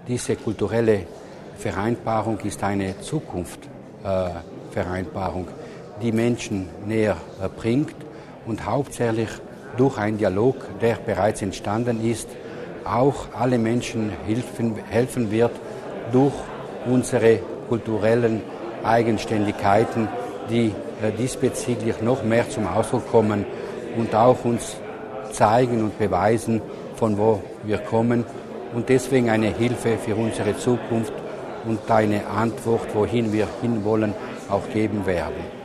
Diese kulturelle Vereinbarung ist eine Zukunftsvereinbarung, die Menschen näher bringt und hauptsächlich durch einen Dialog, der bereits entstanden ist, auch alle Menschen helfen wird durch unsere kulturellen Eigenständigkeiten, die diesbezüglich noch mehr zum Ausdruck kommen und auch uns zeigen und beweisen, von wo wir kommen und deswegen eine Hilfe für unsere Zukunft und eine Antwort, wohin wir hinwollen, auch geben werden.